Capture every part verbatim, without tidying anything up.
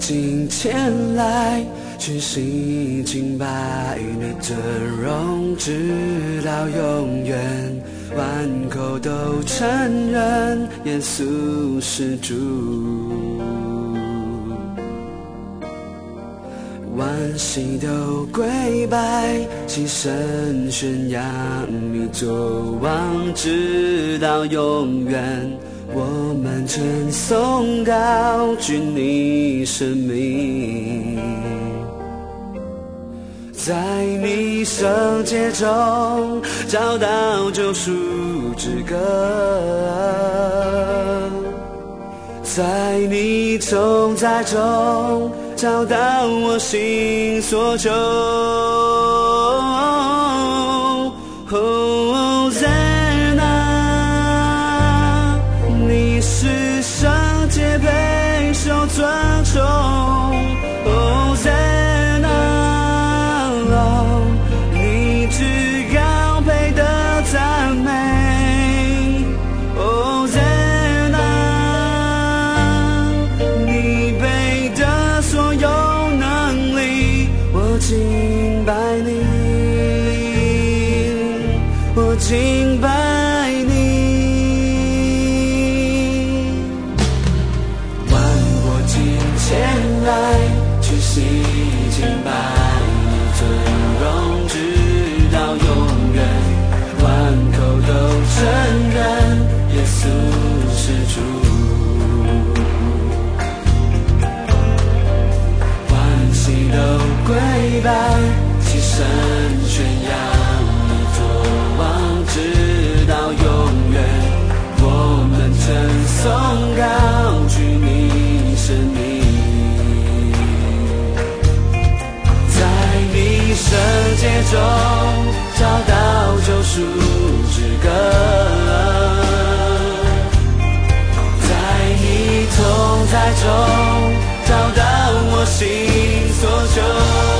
敬前来，全心敬拜你尊荣，直到永远。万口都承认耶稣是主，万膝都跪拜，齐声宣扬你作王，直到永远。我们称颂高举你生命，在你圣洁中找到救赎之歌，在你同在中找到我心所求。你是圣洁备受尊崇。敬拜你，我敬拜你，万国敬前来，全心敬拜你尊荣，直到永远。万口都承认耶稣是主，万膝都跪拜，齐声宣扬你作王，直到永远。我们称颂高举你生命，在你圣洁中找到救赎之歌，在你同在中找到我心所求。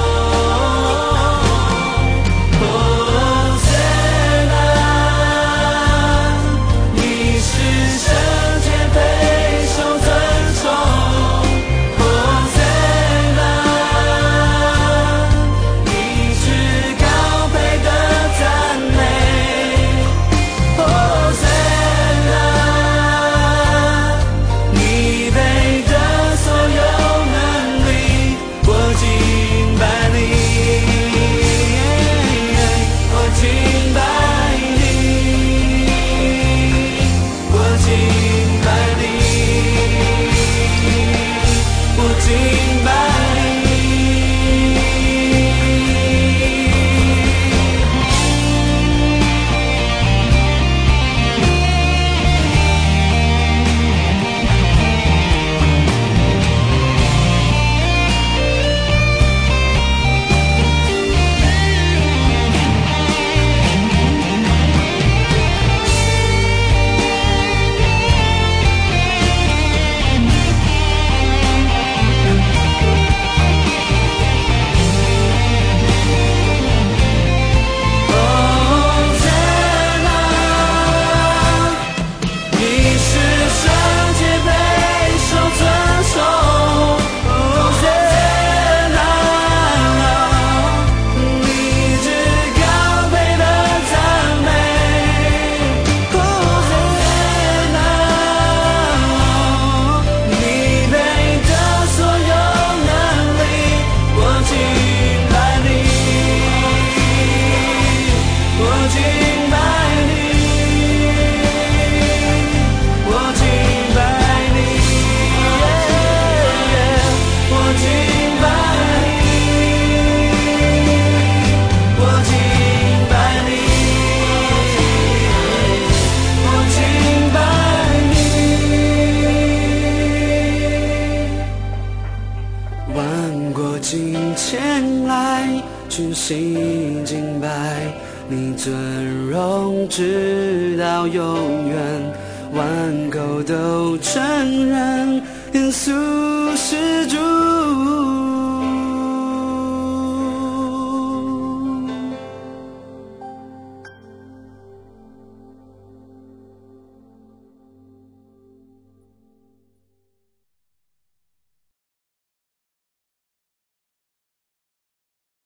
前来，全心敬拜你尊荣，直到永远。万口都承认耶稣是主。